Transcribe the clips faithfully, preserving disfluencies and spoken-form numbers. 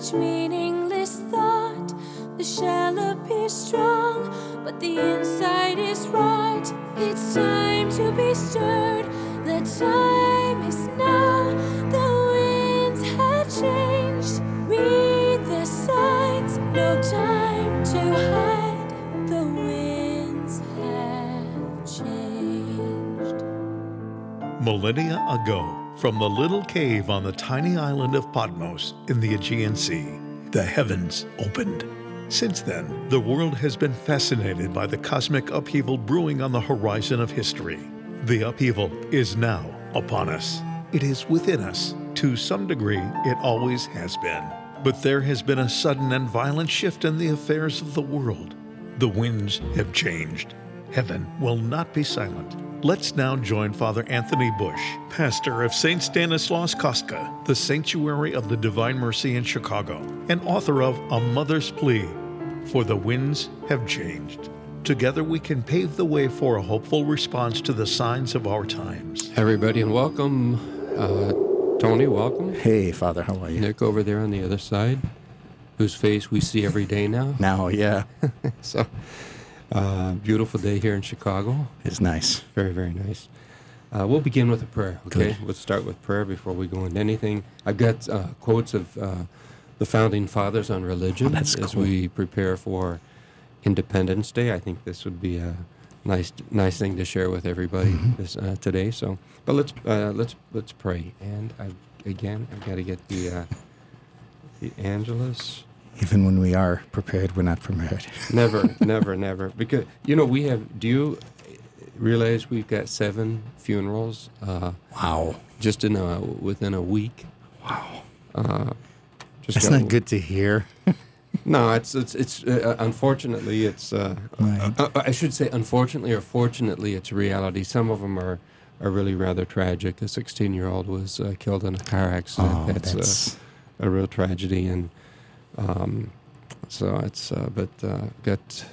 such meaningless thought. The shell appears strong, but the inside is rot. It's time to be stirred. The time is now. The winds have changed. Read the signs. No time to hide. The winds have changed. Millennia ago, from the little cave on the tiny island of Patmos in the Aegean Sea, the heavens opened. Since then, the world has been fascinated by the cosmic upheaval brewing on the horizon of history. The upheaval is now upon us. It is within us. To some degree, it always has been. But there has been a sudden and violent shift in the affairs of the world. The winds have changed. Heaven will not be silent. Let's now join Father Anthony Bush, pastor of Saint Stanislaus Kostka, the Sanctuary of the Divine Mercy in Chicago, and author of A Mother's Plea, For the Winds Have Changed. Together we can pave the way for a hopeful response to the signs of our times. Everybody, and welcome. Uh, Tony, welcome. Hey, Father, how are you? Nick over there on the other side, whose face we see every day now. Now, yeah. so, uh, beautiful day here in Chicago. It's nice. Very, very nice. Uh, we'll begin with a prayer, okay? Good. We'll start with prayer before we go into anything. I've got uh, quotes of uh, the Founding Fathers on religion Oh, that's as cool. we prepare for Independence Day. I think this would be a nice, nice thing to share with everybody Mhm. this, uh, today. So, but let's uh, let's let's pray. And I, again, I've got to get the uh, the Angelus. Even when we are prepared, we're not prepared. Never, never, never. Because you know we have. Do you realize we've got seven funerals? Uh, Wow. just in a within a week. Wow. Uh, just That's got- not good to hear. No, it's it's it's uh, unfortunately it's uh, Right. uh, I should say unfortunately or fortunately it's reality. Some of them are, are really rather tragic. A sixteen-year-old was uh, killed in a car accident. Oh, that's that's... A, a real tragedy, and um, so it's uh, but uh, got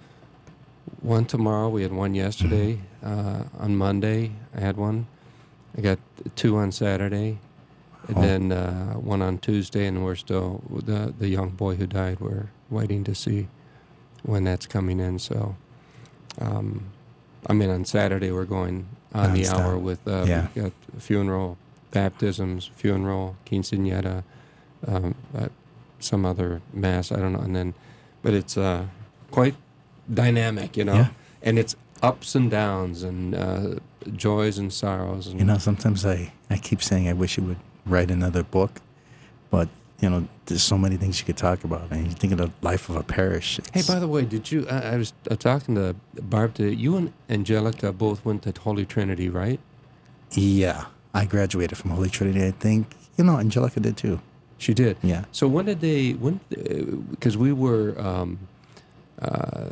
one tomorrow. We had one yesterday. Uh, on Monday, I had one. I got two on Saturday. And Oh. then uh, one on Tuesday, and we're still, the the young boy who died, we're waiting to see when that's coming in. So, um, I mean, on Saturday, we're going on the Non-stop. hour with, uh, Yeah. we've got funeral, baptisms, funeral, quinceañera, um, uh, some other mass, I don't know. And then, but it's uh, quite dynamic, you know, Yeah. and it's ups and downs and uh, joys and sorrows. And You know, sometimes I, I keep saying I wish you would write another book, but, you know, there's so many things you could talk about. And you think of the life of a parish. Hey, it's- by the way, did you? I, I was uh, talking to Barb today. You and Angelica both went to Holy Trinity, right? Yeah. I graduated from Holy Trinity, I think. You know, Angelica did too. She did. Yeah. So when did they? When? Because we were. Um, uh,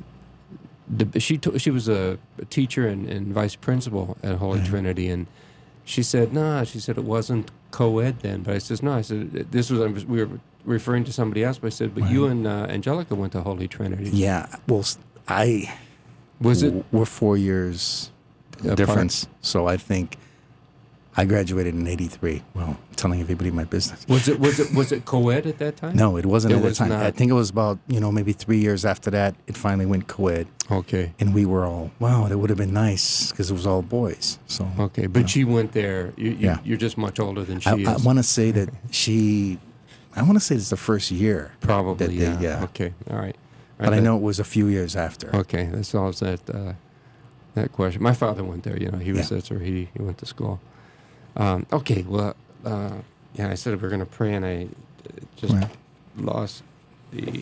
the, she to, she was a, a teacher and, and vice principal at Holy Yeah. Trinity, and she said, "Nah." She said it wasn't co-ed then, but I said, "No." I said this was. I was we were referring to somebody else, but I said, "But you Right. and uh, Angelica went to Holy Trinity." Yeah. Well, s- I... Was it? w- We're four years Apart. difference. So I think I graduated in eighty-three. Well, I'm telling everybody my business. Was it? Was it? Was it co-ed at that time? No, it wasn't It at the was time. I not. think it was about, you know, maybe three years after that, it finally went co-ed. Okay. And we were all, wow, that would have been nice because it was all boys. So Okay, but Yeah. she went there. You, you, Yeah. You're just much older than she I, is. I want to say that she, I want to say it's the first year. Probably, that they- yeah. yeah. Okay, all right. But I know it was a few years after. Okay, that solves that uh, that question. My father went there. You know, he was Yeah. that's where he, he went to school. Um, okay, well, uh, yeah, I said we were going to pray, and I uh, just Right. lost the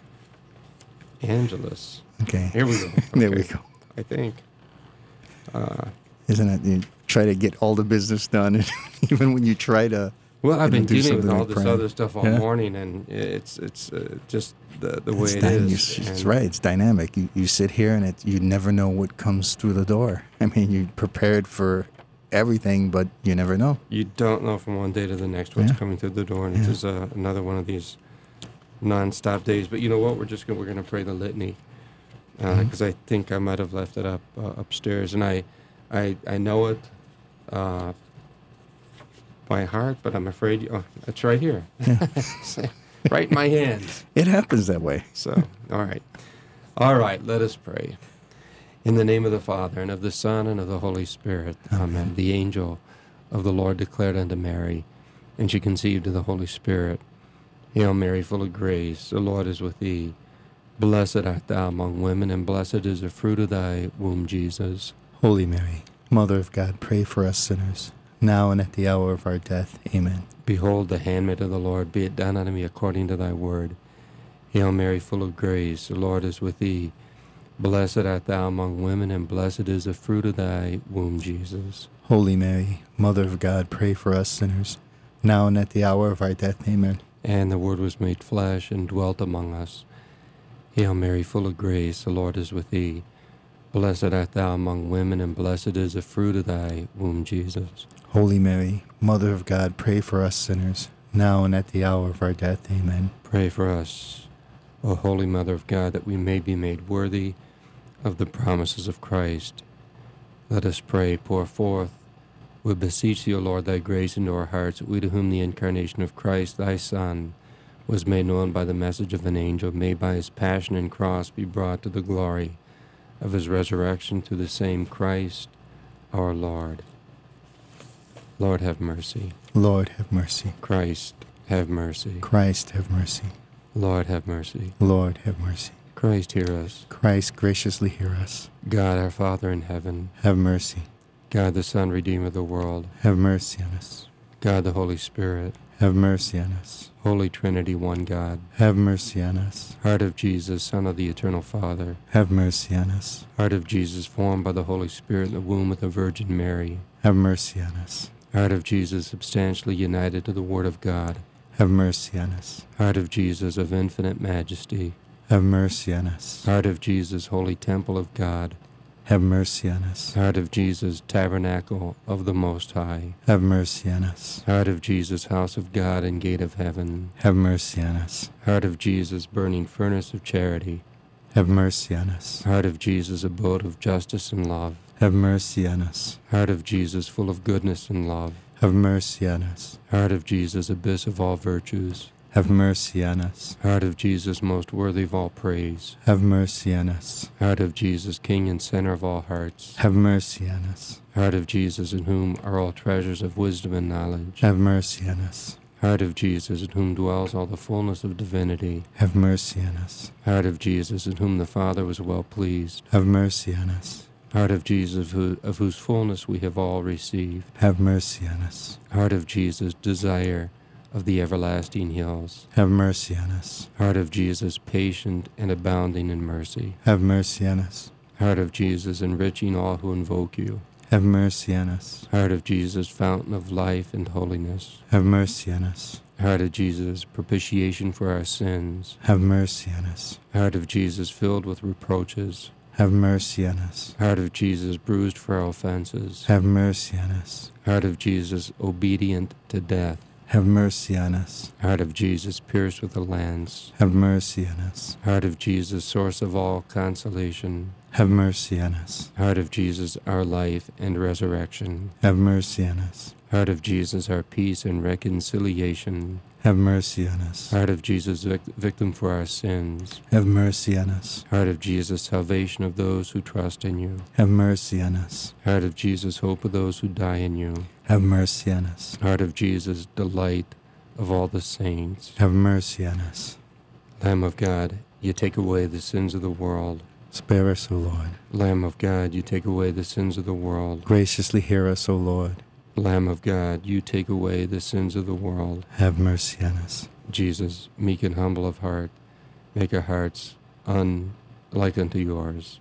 Angelus. Okay. Here we go. There we Okay, go. I think. Uh, Isn't it? You try to get all the business done, and even when you try to. Well, I've you know, been do dealing with something all like this praying. other stuff all Yeah. morning, and it's it's uh, just the the way It's it dy- is. you- It's and- right. It's dynamic. You, you sit here and it, you never know what comes through the door. I mean, you prepared for everything, but you never know. You don't know from one day to the next what's Yeah. coming through the door, and Yeah. it's just uh, another one of these non-stop days. But you know what? We're just gonna, we're going to pray the litany because Mhm. I think I might have left it up uh, upstairs, and I I I know it. Uh, by heart, but I'm afraid, you, oh, it's right here. Yeah. Right in my hands. It happens that way. So, all right. All right, let us pray. In the name of the Father, and of the Son, and of the Holy Spirit. Amen. Amen. The angel of the Lord declared unto Mary, and she conceived of the Holy Spirit. Hail Mary, full of grace, the Lord is with thee. Blessed art thou among women, and blessed is the fruit of thy womb, Jesus. Holy Mary, Mother of God, pray for us sinners, now and at the hour of our death. Amen. Behold, the handmaid of the Lord, be it done unto me according to thy word. Hail Mary, full of grace, the Lord is with thee. Blessed art thou among women, and blessed is the fruit of thy womb, Jesus. Holy Mary, Mother of God, pray for us sinners, now and at the hour of our death. Amen. And the Word was made flesh and dwelt among us. Hail Mary, full of grace, the Lord is with thee. Blessed art thou among women, and blessed is the fruit of thy womb, Jesus. Holy Mary, Mother of God, pray for us sinners, now and at the hour of our death. Amen. Pray for us, O Holy Mother of God, that we may be made worthy of the promises of Christ. Let us pray. Pour forth, we beseech thee, O Lord, thy grace into our hearts, that we to whom the incarnation of Christ, thy Son, was made known by the message of an angel, may by his passion and cross be brought to the glory of his resurrection through the same Christ our Lord. Lord, have mercy. Lord, have mercy. Christ, have mercy. Christ, have mercy. Lord, have mercy. Lord, have mercy. Christ, hear us. Christ, graciously hear us. God, our Father in heaven, have mercy. God, the Son, Redeemer of the world, have mercy on us. God, the Holy Spirit, have mercy on us. Holy Trinity, one God, have mercy on us. Heart of Jesus, Son of the Eternal Father, have mercy on us. Heart of Jesus, formed by the Holy Spirit in the womb of the Virgin Mary, have mercy on us. Heart of Jesus, substantially united to the Word of God, have mercy on us. Heart of Jesus, of infinite majesty, have mercy on us. Heart of Jesus, holy temple of God, have mercy on us. Heart of Jesus, tabernacle of the Most High, have mercy on us. Heart of Jesus, house of God and gate of heaven, have mercy on us. Heart of Jesus, burning furnace of charity, have mercy on us. Heart of Jesus, abode of justice and love, have mercy on us. Heart of Jesus, full of goodness and love, have mercy on us. Heart of Jesus, abyss of all virtues, have mercy on us. Heart of Jesus, most worthy of all praise, have mercy on us. Heart of Jesus, King and center of all hearts, have mercy on us. Heart of Jesus, in whom are all treasures of wisdom and knowledge, have mercy on us. Heart of Jesus, in whom dwells all the fullness of divinity, have mercy on us. Heart of Jesus, in whom the Father was well pleased, have mercy on us. Heart of Jesus, who, of whose fullness we have all received, have mercy on us. Heart of Jesus, desire of the everlasting hills, have mercy on us. Heart of Jesus, patient and abounding in mercy, have mercy on us. Heart of Jesus, enriching all who invoke you, have mercy on us. Heart of Jesus, fountain of life and holiness, have mercy on us. Heart of Jesus, propitiation for our sins, have mercy on us. Heart of Jesus, filled with reproaches, have mercy on us. Heart of Jesus, bruised for our offenses, have mercy on us. Heart of Jesus, obedient to death, have mercy on us. Heart of Jesus, pierced with a lance, have mercy on us. Heart of Jesus, source of all consolation, have mercy on us. Heart of Jesus, our life and resurrection, have mercy on us. Heart of Jesus, our peace and reconciliation, have mercy on us. Heart of Jesus, vic- victim for our sins, have mercy on us. Heart of Jesus, salvation of those who trust in you, have mercy on us. Heart of Jesus, hope of those who die in you, have mercy on us. Heart of Jesus, delight of all the saints, have mercy on us. Lamb of God, you take away the sins of the world. Spare us, O Lord. Lamb of God, you take away the sins of the world. Graciously hear us, O Lord. Lamb of God, you take away the sins of the world. Have mercy on us. Jesus, meek and humble of heart, make our hearts unlike unto yours.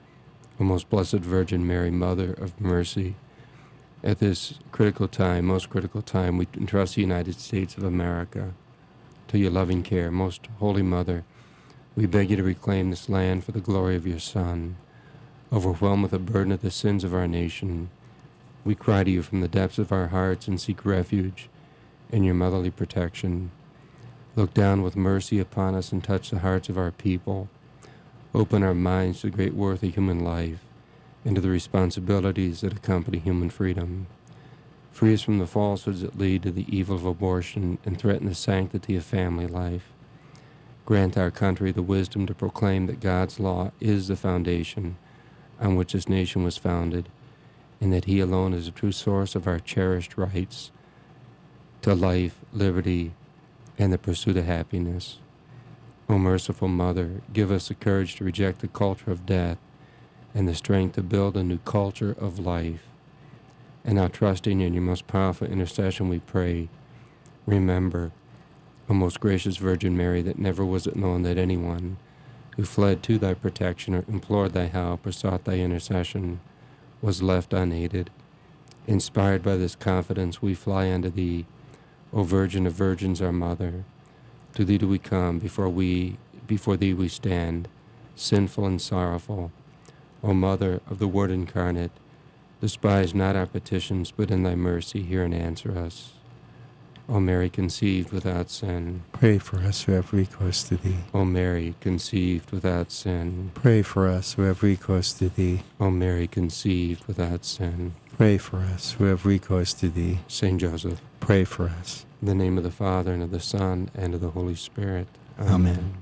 O most blessed Virgin Mary, Mother of mercy, at this critical time, most critical time, we entrust the United States of America to your loving care. Most Holy Mother, we beg you to reclaim this land for the glory of your Son. Overwhelmed with the burden of the sins of our nation, we cry to you from the depths of our hearts and seek refuge in your motherly protection. Look down with mercy upon us and touch the hearts of our people. Open our minds to the great worth of human life and to the responsibilities that accompany human freedom. Free us from the falsehoods that lead to the evil of abortion and threaten the sanctity of family life. Grant our country the wisdom to proclaim that God's law is the foundation on which this nation was founded, and that He alone is the true source of our cherished rights to life, liberty, and the pursuit of happiness. O merciful Mother, give us the courage to reject the culture of death and the strength to build a new culture of life. And now, trusting in your most powerful intercession, we pray, remember, O most gracious Virgin Mary, that never was it known that anyone who fled to thy protection or implored thy help or sought thy intercession was left unaided. Inspired by this confidence, we fly unto thee, O Virgin of Virgins, our Mother. To thee do we come, before we, before thee we stand, sinful and sorrowful. O Mother of the Word incarnate, despise not our petitions, but in thy mercy hear and answer us. O Mary, conceived without sin. Pray for us who have recourse to thee. O Mary, conceived without sin. Pray for us who have recourse to thee. O Mary, conceived without sin. Pray for us who have recourse to thee. Saint Joseph, pray for us. In the name of the Father, and of the Son, and of the Holy Spirit. Amen. Amen.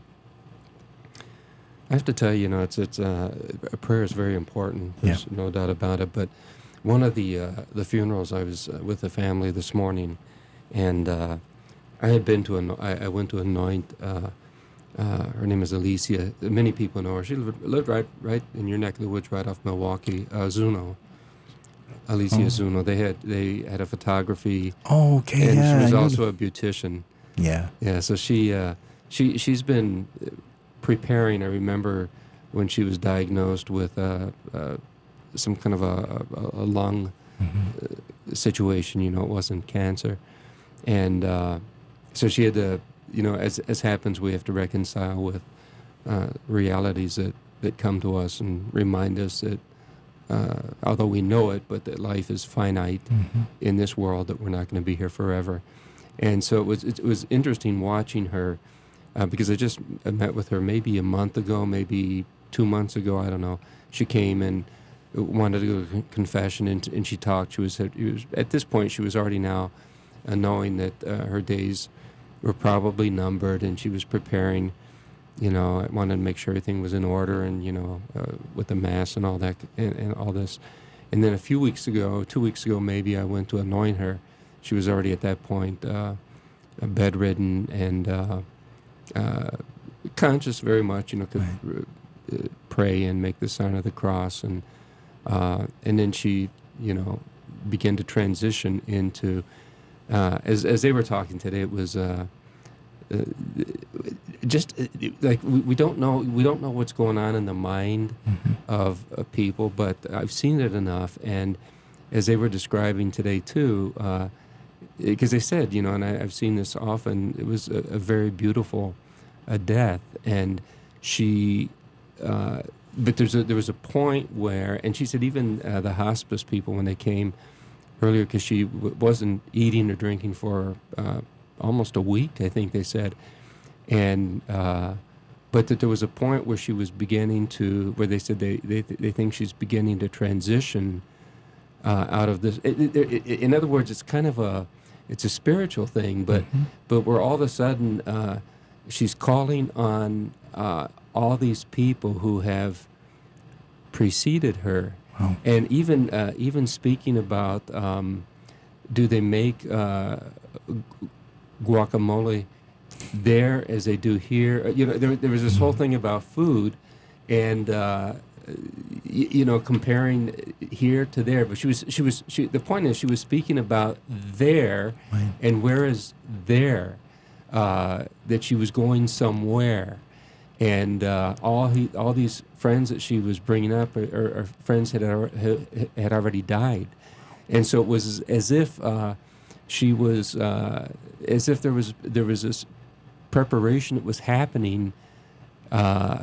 I have to tell you, you know, it's it's uh, prayer is very important. There's Yeah. no doubt about it. But one of the uh, the funerals, I was uh, with the family this morning, and uh, I had been to an I, I went to anoint. Uh, uh, her name is Alicia. Many people know her. She lived, lived right right in your neck of the woods, right off Milwaukee. Uh, Zuno, Alicia Oh. Zuno. They had they had a photography, Oh, okay, and yeah. she was I know also the- a beautician. yeah. Yeah, so she uh, she she's been preparing. I remember when she was diagnosed with uh, uh, some kind of a, a, a lung Mhm. uh, situation. You know, it wasn't cancer, and uh, so she had to. You know, as as happens, we have to reconcile with uh, realities that, that come to us and remind us that uh, although we know it, but that life is finite Mhm. in this world, that we're not going to be here forever. And so it was it was interesting watching her uh, because I just met with her maybe a month ago, maybe two months ago, I don't know. She came and wanted to go to confession, and, and she talked. She was, it was at this point she was already now uh, knowing that uh, her days were probably numbered, and she was preparing. You know, I wanted to make sure everything was in order, and you know, uh, with the mass and all that, and, and all this. And then a few weeks ago, two weeks ago maybe, I went to anoint her. She was already at that point uh, bedridden and uh, uh, conscious very much. You know, could Right. uh, pray and make the sign of the cross, and uh, and then she, you know, began to transition into. Uh, as as they were talking today, it was. Uh, Uh, just uh, like we, we don't know we don't know what's going on in the mind Mhm. of uh, people, but I've seen it enough. And as they were describing today too, because they said, you know, and I, I've seen this often, it was a, a very beautiful uh, death, and she. Uh, but there's a, there was a point where, and she said even uh, the hospice people when they came earlier, because she w- wasn't eating or drinking for. Uh, almost a week, I think they said, and uh, but that there was a point where she was beginning to, where they said they they, they think she's beginning to transition uh, out of this. It, it, it, in other words, it's kind of a, it's a spiritual thing, but Mhm. but where all of a sudden uh, she's calling on uh, all these people who have preceded her, Wow. and even uh, even speaking about, um, do they make uh, guacamole there as they do here? You know, there, there was this whole thing about food, and uh, y- you know, comparing here to there. But she was, she was, she. The point is, she was speaking about there, Right. and where is there? Uh, that she was going somewhere, and uh, all he, all these friends that she was bringing up, or, or, or friends had al- had already died, and so it was as if. Uh, She was uh, as if there was there was this preparation that was happening uh,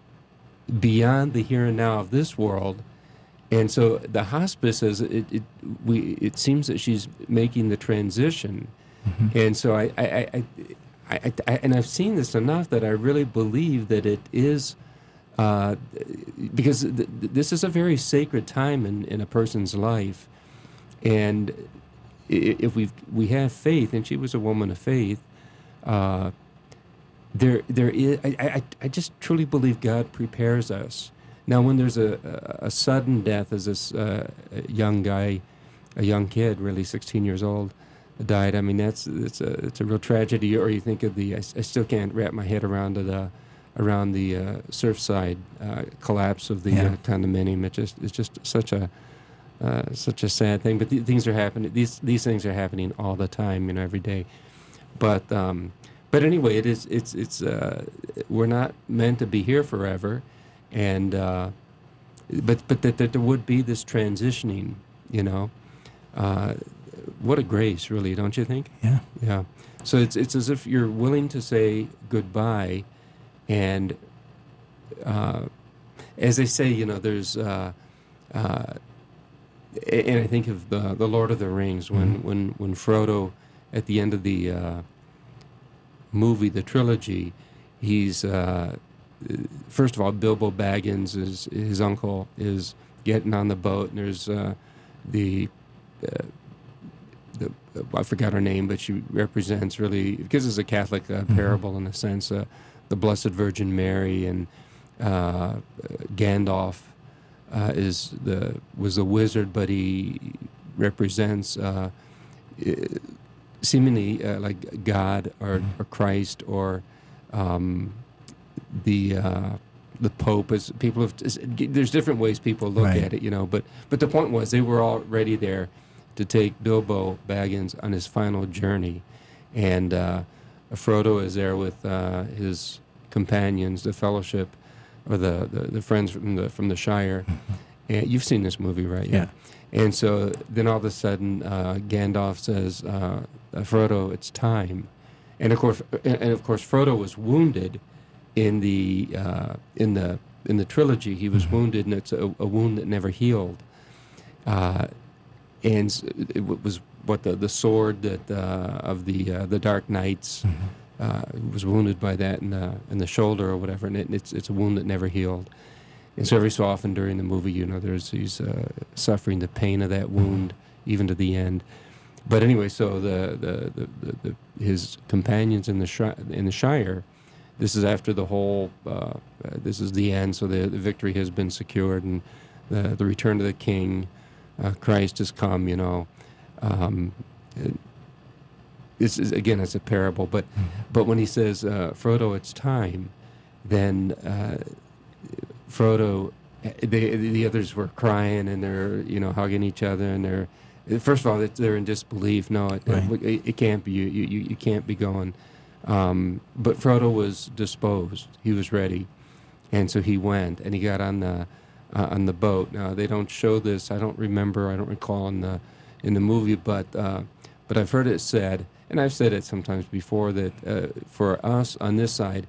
beyond the here and now of this world, and so the hospice is it, it we it seems that she's making the transition, Mhm. and so I I, I, I, I, I and I've seen this enough that I really believe that it is. Uh, because th- th- this is a very sacred time in, in a person's life, and if we we have faith, and she was a woman of faith, uh, there there is. I, I I just truly believe God prepares us. Now, when there's a a, a sudden death, as this uh, young guy, a young kid, really sixteen years old, died. I mean, that's it's a it's a real tragedy. Or you think of the I, I still can't wrap my head around the around the uh, Surfside uh, collapse of the Yeah. uh, condominium. It just it's just such a uh, such a sad thing. But th- things are happening. These these things are happening all the time, you know, every day. But um, but anyway, it is it's it's uh, we're not meant to be here forever, and uh, but but that, that there would be this transitioning, you know. Uh, what a grace, really, don't you think? Yeah. Yeah. So it's it's as if you're willing to say goodbye, and uh, as they say, you know, there's, uh, uh, and I think of the the Lord of the Rings when Mhm. when when Frodo, at the end of the uh, movie, the trilogy, he's uh, first of all, Bilbo Baggins is his uncle is getting on the boat, and there's uh, the. Uh, The, uh, I forgot her name, but she represents really, because it's a Catholic uh, Mhm. parable in a sense, uh, the Blessed Virgin Mary, and uh, uh, Gandalf uh, is the was the wizard, but he represents uh, uh, seemingly uh, like God or, Mhm. or Christ or um, the uh, the Pope. Is people have there's different ways people look Right. at it, you know. But but the point was they were already there to take Bilbo Baggins on his final journey, and uh, Frodo is there with uh, his companions, the Fellowship, or the, the, the friends from the from the Shire. And you've seen this movie, right? Yeah. And so then all of a sudden, uh, Gandalf says, uh, "Frodo, it's time," and of course, and of course, Frodo was wounded in the uh, in the in the trilogy. He was Mhm. wounded, and it's a, a wound that never healed. Uh, And s- it w- was what the the sword that uh, of the uh, the Dark Knights Mhm. uh, was wounded by that in the in the shoulder or whatever, and it, it's it's a wound that never healed. And so every so often during the movie, you know, there's he's uh, suffering the pain of that wound even to the end. But anyway, so the the, the, the, the his companions in the shi- in the Shire, this is after the whole uh, uh, this is the end. So the, the victory has been secured, and the the return of the king. Uh, Christ has come, you know. Um, it- this is again, it's a parable, but but when he says, uh, "Frodo, it's time," then uh, Frodo, they, the others were crying and they're you know hugging each other, and they're first of all they're in disbelief. No, it, Right. it, it can't be you. You you can't be going. Um, but Frodo was disposed. He was ready, and so he went and he got on the. Uh, on the boat. Now they don't show this. I don't remember. I don't recall in the in the movie, but uh, but I've heard it said, and I've said it sometimes before, that uh, for us on this side,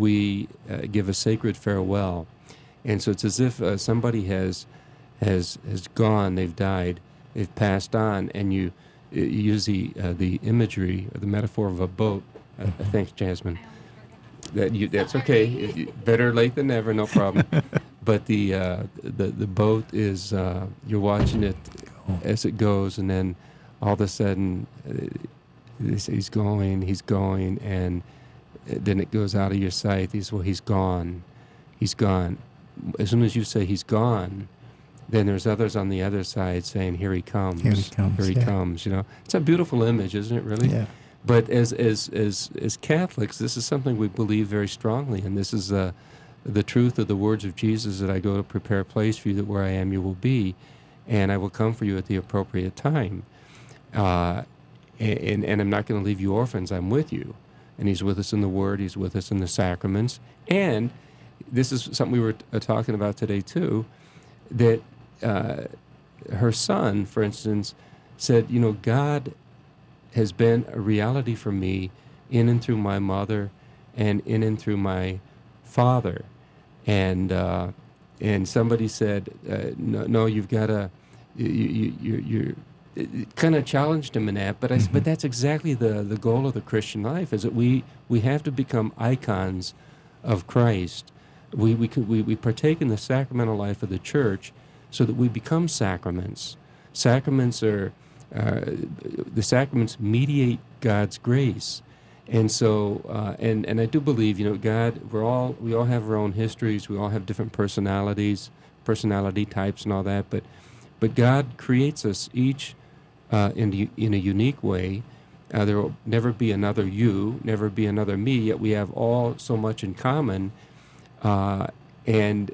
we uh, give a sacred farewell, and so it's as if uh, somebody has has has gone. They've died. They've passed on, and you, you use the uh, the imagery or the metaphor of a boat. Uh, thanks, Jasmine. That you, that's okay. You- Better late than never. No problem. But the uh, the the boat is uh, you're watching it as it goes, and then all of a sudden uh, they say he's going, he's going, and then it goes out of your sight. He's well, he's gone, he's gone. As soon as you say he's gone, then there's others on the other side saying, "Here he comes, Here he comes, here he yeah. comes." You know, it's a beautiful image, isn't it? Really. Yeah. But as as as as Catholics, this is something we believe very strongly, and this is uh, the truth of the words of Jesus, that I go to prepare a place for you, that where I am you will be, and I will come for you at the appropriate time. Uh, and, and I'm not going to leave you orphans. I'm with you. And he's with us in the Word. He's with us in the sacraments. And this is something we were uh, talking about today, too, that uh, her son, for instance, said, you know, God has been a reality for me in and through my mother and in and through my father. And uh, and somebody said, uh, no, no, you've got to, you, you, you, you're, it kind of challenged him in that. But I, s- but that's exactly the, the goal of the Christian life, is that we, we have to become icons of Christ. We, we, could, we, we partake in the sacramental life of the church so that we become sacraments. Sacraments are uh, the sacraments mediate God's grace. And so, uh, and, and I do believe, you know, God, we're all, we all have our own histories, we all have different personalities, personality types and all that, but, but God creates us each uh, in, in a unique way. Uh, there will never be another you, never be another me, yet we have all so much in common, uh, and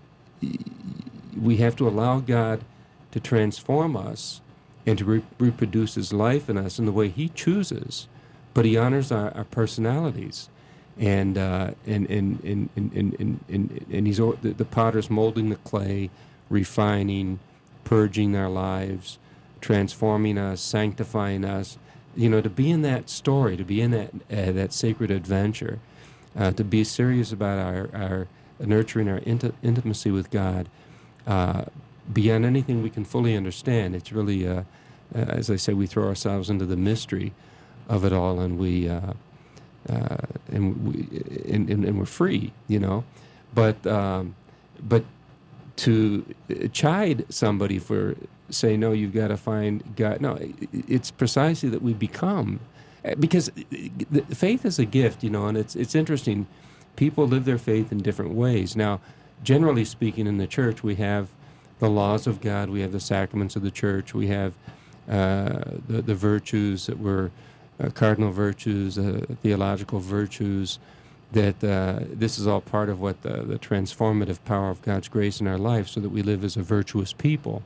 we have to allow God to transform us and to re- reproduce His life in us in the way He chooses. But He honors our, our personalities, and uh, and, and, and, and, and, and, and, and He's the, the potter's molding the clay, refining, purging our lives, transforming us, sanctifying us. You know, to be in that story, to be in that uh, that sacred adventure, uh, to be serious about our, our nurturing our inti- intimacy with God, uh, beyond anything we can fully understand. It's really, uh, uh, as I say, we throw ourselves into the mystery of it all, and we uh, uh, and we and, and, and we're free, you know. But um, but to chide somebody for say no, you've got to find God. No, it's precisely that we become, because faith is a gift, you know, and it's it's interesting. People live their faith in different ways. Now, generally speaking, in the church, we have the laws of God, we have the sacraments of the church, we have uh, the the virtues that were uh, cardinal virtues, uh, theological virtues. That uh, this is all part of what the, the transformative power of God's grace in our life, so that we live as a virtuous people.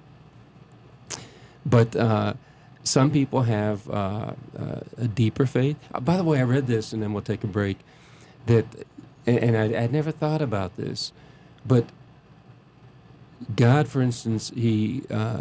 But uh, some people have uh, uh, a deeper faith. Uh, by the way, I read this, and then we'll take a break, that, and, and I, I'd never thought about this, but God, for instance, He uh,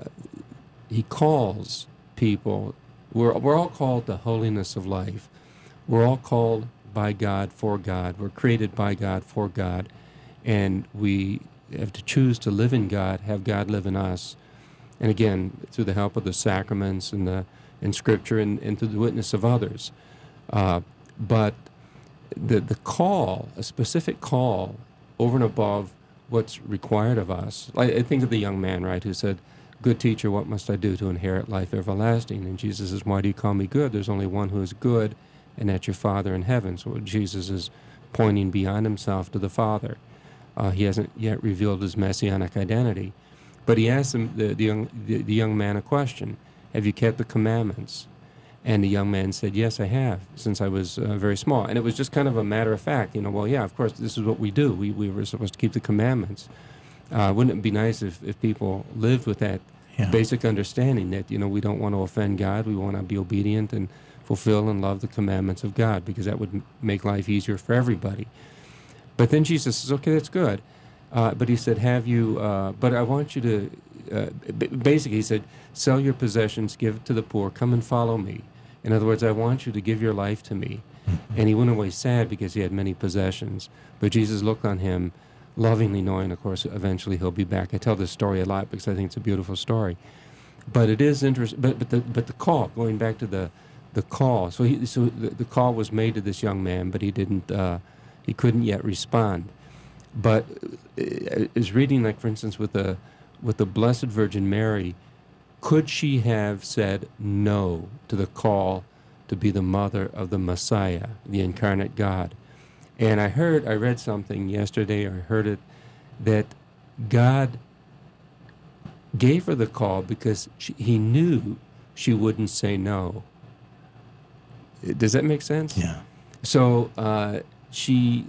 He calls people, we're, we're all called to holiness of life. We're all called by God, for God. We're created by God, for God. And we have to choose to live in God, have God live in us. And again, through the help of the sacraments and the and Scripture and, and through the witness of others. Uh, but the the call, a specific call over and above what's required of us. I, I think of the young man, right, who said, "Good teacher, what must I do to inherit life everlasting?" And Jesus says, "Why do you call me good? There's only one who is good, and that's your Father in heaven." So Jesus is pointing beyond himself to the Father. Uh, he hasn't yet revealed his messianic identity. But he asked him, the, the, young, the, the young man a question: "Have you kept the commandments?" And the young man said, "Yes, I have, since I was uh, very small." And it was just kind of a matter of fact, you know, well, yeah, of course, this is what we do. We, we were supposed to keep the commandments. Uh, wouldn't it be nice if, if people lived with that yeah. basic understanding that, you know, we don't want to offend God, we want to be obedient and fulfill and love the commandments of God, because that would m- make life easier for everybody. But then Jesus says, "Okay, that's good." Uh, but he said, "Have you, uh, but I want you to, uh, b- basically he said, sell your possessions, give it to the poor, come and follow me. In other words, I want you to give your life to me." Mm-hmm. And he went away sad because he had many possessions. But Jesus looked on him lovingly, knowing, of course, eventually he'll be back. I tell this story a lot because I think it's a beautiful story. But it is interesting, but, but, the, but the call, going back to the, the call, so he, so the, the call was made to this young man, but he didn't, uh, he couldn't yet respond. But uh, is reading, like, for instance, with the with the Blessed Virgin Mary, could she have said no to the call to be the mother of the Messiah, the incarnate God? And I heard, I read something yesterday, or I heard it, that God gave her the call because she, he knew she wouldn't say no. Does that make sense? Yeah. So uh, she...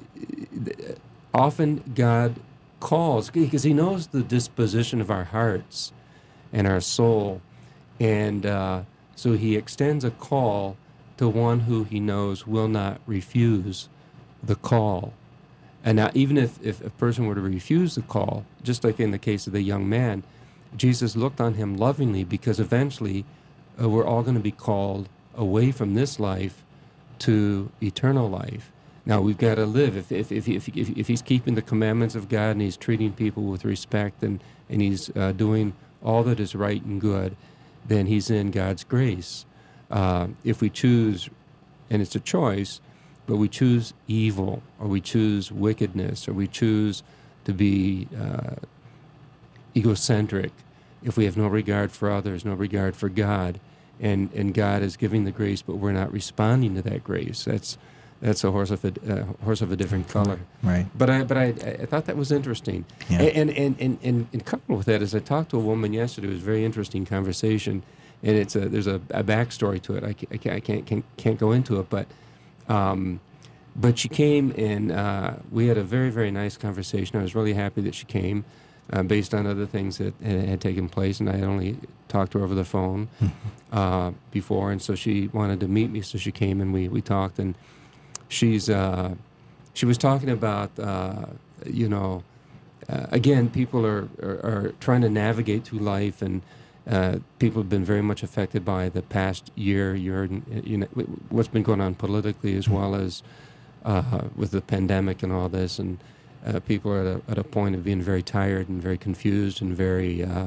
Often God calls because he knows the disposition of our hearts and our soul. And uh, so he extends a call to one who he knows will not refuse the call. And now, even if, if a person were to refuse the call, just like in the case of the young man, Jesus looked on him lovingly, because eventually uh, we're all going to be called away from this life to eternal life. Now, we've got to live. If if, if if if if he's keeping the commandments of God and he's treating people with respect and, and he's uh, doing all that is right and good, then he's in God's grace. Uh, if we choose, and it's a choice, but we choose evil, or we choose wickedness, or we choose to be uh, egocentric, if we have no regard for others, no regard for God, and and God is giving the grace, but we're not responding to that grace. That's that's a horse of a uh, horse of a different color. Right. But I but I, I thought that was interesting. Yeah. And, and, and, and, and coupled with that, as I talked to a woman yesterday, it was a very interesting conversation, and it's a there's a, a backstory to it. I can't, I can't, I can't, can't, can't go into it, but um, but she came, and uh, we had a very, very nice conversation. I was really happy that she came, uh, based on other things that had, had taken place, and I had only talked to her over the phone uh, before, and so she wanted to meet me, so she came, and we, we talked, and she's uh, she was talking about, uh, you know, uh, again, people are, are, are trying to navigate through life, and uh, people have been very much affected by the past year, year, you know, what's been going on politically, as well as uh, with the pandemic and all this, and uh, people are at a, at a point of being very tired and very confused and very uh,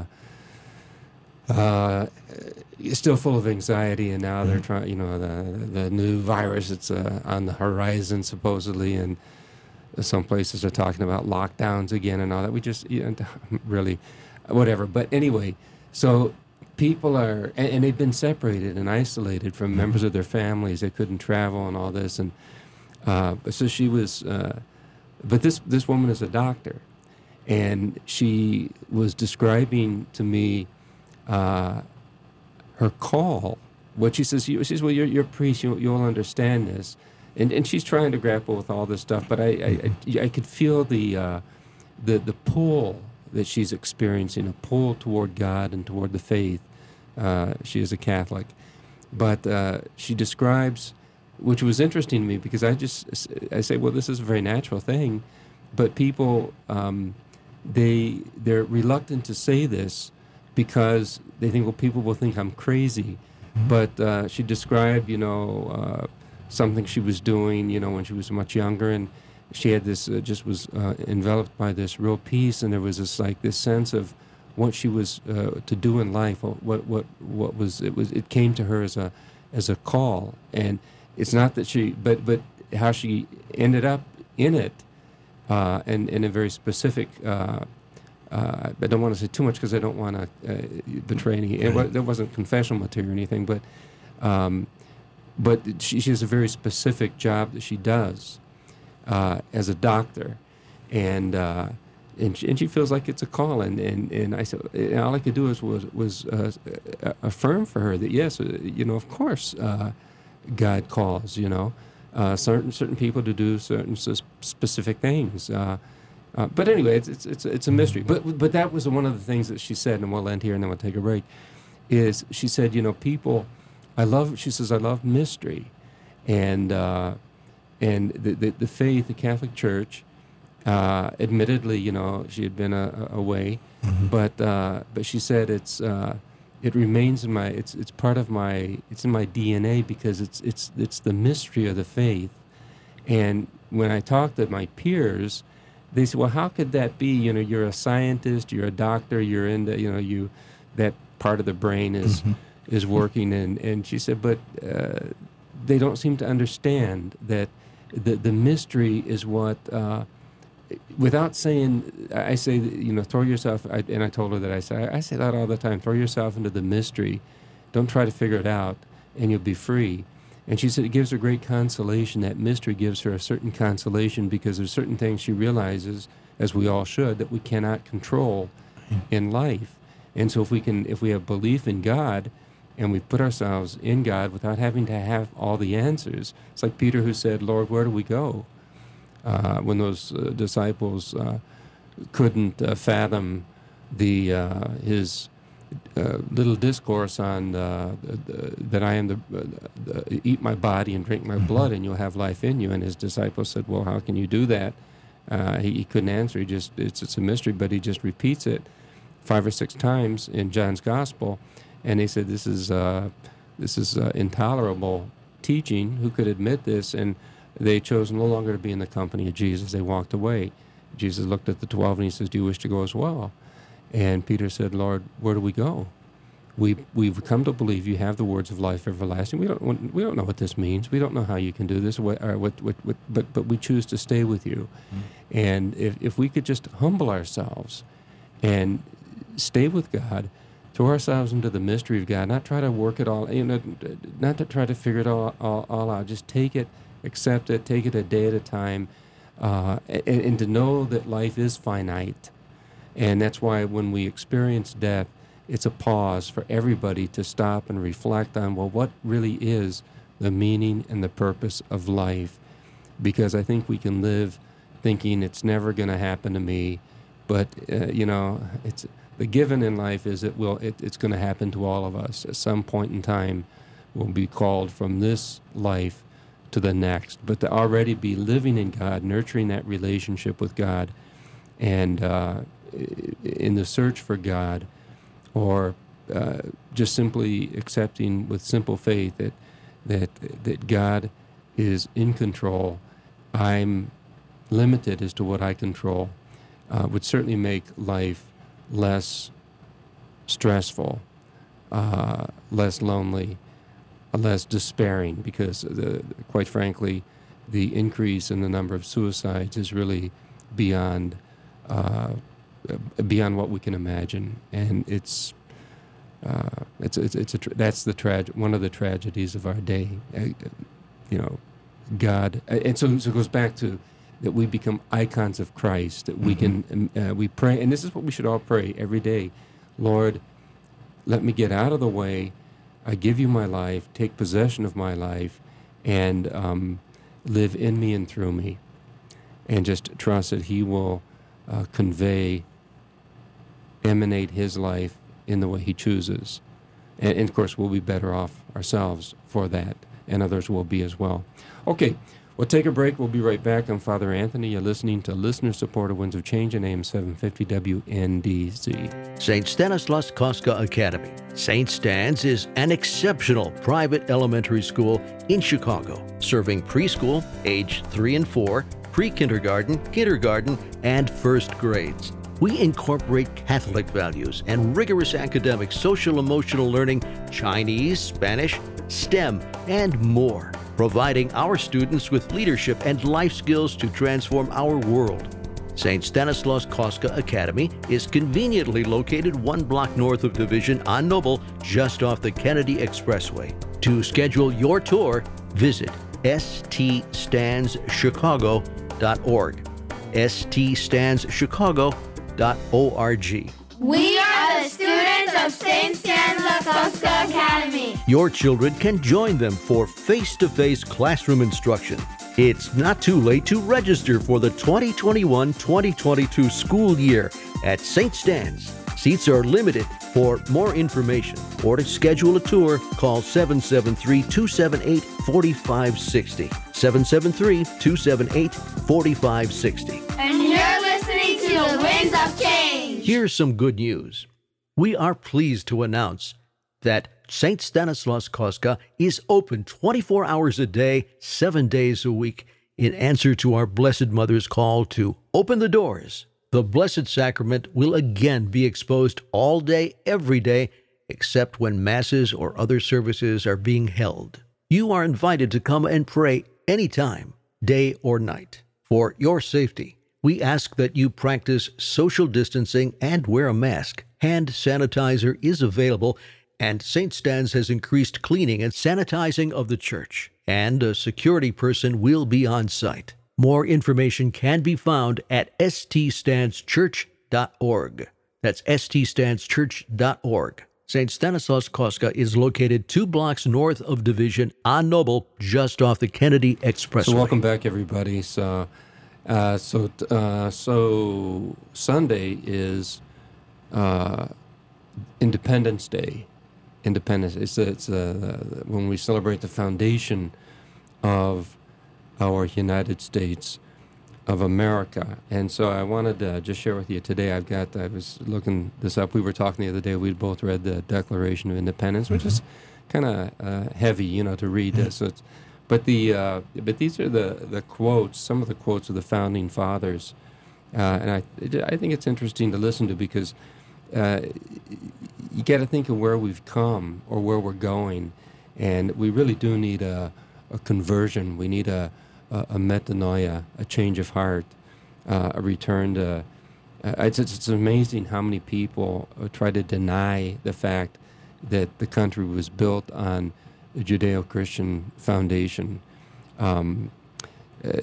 uh, still full of anxiety, and now they're trying, you know, the the new virus, it's uh, on the horizon supposedly, and some places are talking about lockdowns again and all that. We just, you know, really, whatever. But anyway, so people are, and, and they've been separated and isolated from members of their families. They couldn't travel and all this, and uh, so she was. Uh, but this this woman is a doctor, and she was describing to me uh, her call. What she says, she says, well, you're, you're a priest, you'll, you'll understand this. And and she's trying to grapple with all this stuff, but I I, I, I could feel the, uh, the the pull that she's experiencing, a pull toward God and toward the faith. Uh, she is a Catholic. But uh, she describes, which was interesting to me, because I just, I say, well, this is a very natural thing, but people, um, they, they're reluctant to say this because they think, well, people will think I'm crazy. Mm-hmm. But uh, she described, you know, uh, something she was doing, you know, when she was much younger, and she had this, uh, just was uh, enveloped by this real peace, and there was this, like, this sense of what she was uh, to do in life, what, what, what was, it was, it came to her as a, as a call, and it's not that she, but, but how she ended up in it, uh, and in a very specific, uh, uh, I don't want to say too much because I don't want to uh, betray any, it was, there wasn't confessional material or anything, but, um, But she, she has a very specific job that she does uh, as a doctor, and uh, and, she, and she feels like it's a call. And, and, and I said, and all I could do is was was uh, affirm for her that yes, you know, of course, uh, God calls, you know, uh, certain certain people to do certain specific things. Uh, uh, but anyway, it's it's it's it's a mystery. But but that was one of the things that she said, and we'll end here, and then we'll take a break. Is she said, you know, people. I love, she says, I love mystery, and uh, and the, the the faith, the Catholic Church, uh, admittedly, you know, she had been a, a away, mm-hmm. but uh, but she said it's uh, it remains in my, it's it's part of my, it's in my D N A because it's it's it's the mystery of the faith, and when I talk to my peers, they say, well, how could that be? You know, you're a scientist, you're a doctor, you're into, you know, you, that part of the brain is. Mm-hmm. is working, and, and she said, but uh, they don't seem to understand that the the mystery is what, uh, without saying, I say, you know, throw yourself, I, and I told her that, I say, I say that all the time, throw yourself into the mystery, don't try to figure it out, and you'll be free. And she said it gives her great consolation, that mystery gives her a certain consolation, because there's certain things she realizes, as we all should, that we cannot control in life. And so if we can, if we have belief in God, and we put ourselves in God without having to have all the answers. It's like Peter who said, Lord, where do we go? Uh, when those uh, disciples uh, couldn't uh, fathom the uh, his uh, little discourse on uh, the, the, that I am the, uh, the, eat my body and drink my blood and you'll have life in you. And his disciples said, well, how can you do that? Uh, he, he couldn't answer. He just, it's, it's a mystery, but he just repeats it five or six times in John's Gospel. And they said, this is uh, this is uh, intolerable teaching. Who could admit this? And they chose no longer to be in the company of Jesus. They walked away. Jesus looked at the twelve and he says, do you wish to go as well? And Peter said, Lord, where do we go? We, we've come to believe you have the words of life everlasting. We don't we don't know what this means. We don't know how you can do this, or what, or what, what, what, but, but we choose to stay with you. Mm. And if, if we could just humble ourselves and stay with God, throw ourselves into the mystery of God, not try to work it all, you know, not to try to figure it all, all, all out. Just take it, accept it, take it a day at a time, uh, and, and to know that life is finite. And that's why when we experience death, it's a pause for everybody to stop and reflect on, well, what really is the meaning and the purpose of life? Because I think we can live thinking it's never going to happen to me, but, uh, you know, it's... The given in life is it will it, it's going to happen to all of us. At some point in time, we'll be called from this life to the next. But to already be living in God, nurturing that relationship with God, and uh, in the search for God, or uh, just simply accepting with simple faith that that that God is in control. I'm limited as to what I control. Uh, would certainly make life less stressful, uh, less lonely, less despairing, because the, quite frankly, the increase in the number of suicides is really beyond uh, beyond what we can imagine, and it's uh, it's it's, it's a tra- that's the trage- one of the tragedies of our day. Uh, you know, God, and so, so it goes back to that we become icons of Christ, that we mm-hmm. can, uh, we pray, and this is what we should all pray every day. Lord, let me get out of the way. I give you my life, take possession of my life, and um, live in me and through me. And just trust that he will uh, convey, emanate his life in the way he chooses. And, and of course, we'll be better off ourselves for that, and others will be as well. Okay. We'll take a break. We'll be right back. I'm Father Anthony. You're listening to listener-supported Winds of Change on A M seven fifty W N D Z. Saint Stanislaus Kostka Academy. Saint Stan's is an exceptional private elementary school in Chicago, serving preschool, age three and four, pre-kindergarten, kindergarten, and first grades. We incorporate Catholic values and rigorous academic social-emotional learning, Chinese, Spanish, STEM, and more, providing our students with leadership and life skills to transform our world. Saint Stanislaus Kostka Academy is conveniently located one block north of Division on Noble, just off the Kennedy Expressway. To schedule your tour, visit s t stans chicago dot org. s t stans chicago dot org. We are the students of Saint Stanislaus Kostka Academy. Your children can join them for face-to-face classroom instruction. It's not too late to register for the twenty twenty-one twenty twenty-two school year at Saint Stan's. Seats are limited. For more information or to schedule a tour, call seven seven three, two seven eight, four five six zero. seven seven three, two seven eight, four five six zero. And you're listening to the Winds of Change. Here's some good news. We are pleased to announce that Saint Stanislaus Kostka is open twenty-four hours a day, seven days a week, in answer to our Blessed Mother's call to open the doors. The Blessed Sacrament will again be exposed all day, every day, except when masses or other services are being held. You are invited to come and pray anytime, day or night. For your safety, we ask that you practice social distancing and wear a mask. Hand sanitizer is available, and Saint Stan's has increased cleaning and sanitizing of the church, and a security person will be on site. More information can be found at s t stans church dot org. That's s t stans church dot org. Saint Stanislaus Kostka is located two blocks north of Division on Noble, just off the Kennedy Expressway. So welcome back, everybody. So, uh, so, uh, so Sunday is uh, Independence Day. Independence. It's it's uh, when we celebrate the foundation of our United States of America. And so I wanted to just share with you today, I've got, I was looking this up, we were talking the other day, we'd both read the Declaration of Independence, which mm-hmm. is kind of uh, heavy, you know, to read this. So it's, but the uh, but these are the, the quotes, some of the quotes of the Founding Fathers. Uh, and I I think it's interesting to listen to because uh, you got to think of where we've come or where we're going. And we really do need a, a conversion. We need a a, a metanoia, a change of heart, uh, a return to Uh, it's, it's amazing how many people uh, try to deny the fact that the country was built on a Judeo-Christian foundation. Um, uh,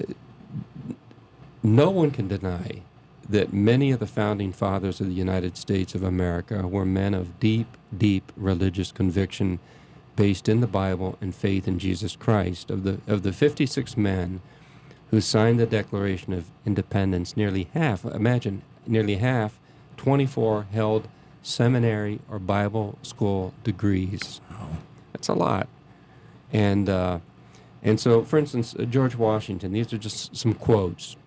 no one can deny that many of the founding fathers of the United States of America were men of deep, deep religious conviction based in the Bible and faith in Jesus Christ. Of the of the fifty-six men who signed the Declaration of Independence, nearly half, imagine, nearly half, twenty-four held seminary or Bible school degrees. That's a lot. And uh, and so, for instance, uh, George Washington, these are just some quotes.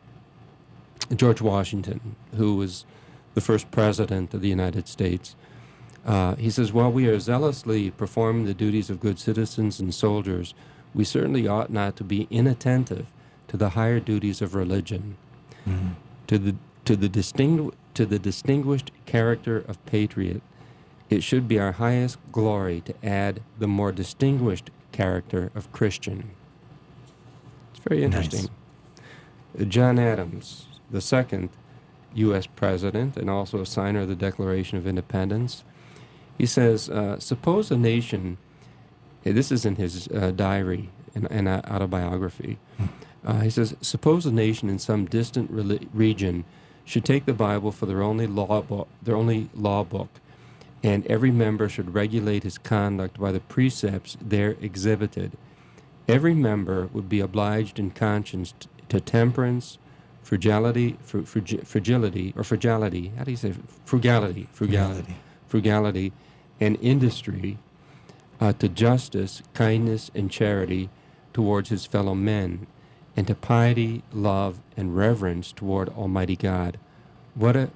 George Washington, who was the first president of the United States, uh, he says, while we are zealously performing the duties of good citizens and soldiers, we certainly ought not to be inattentive to the higher duties of religion, mm-hmm. to the to the distingu- to the distinguished character of patriot. It should be our highest glory to add the more distinguished character of Christian. It's very interesting. Nice. John Adams, the second U S president and also a signer of the Declaration of Independence, he says, uh, suppose a nation, this is in his uh, diary and, and uh, autobiography, uh, he says, suppose a nation in some distant re- region should take the Bible for their only law book, their only law book, and every member should regulate his conduct by the precepts there exhibited. Every member would be obliged in conscience t- to temperance, frugality, fr- frig- fragility, or frugality, how do you say, frugality, frugality, frugality, and industry, uh, to justice, kindness, and charity towards his fellow men, and to piety, love, and reverence toward Almighty God. What a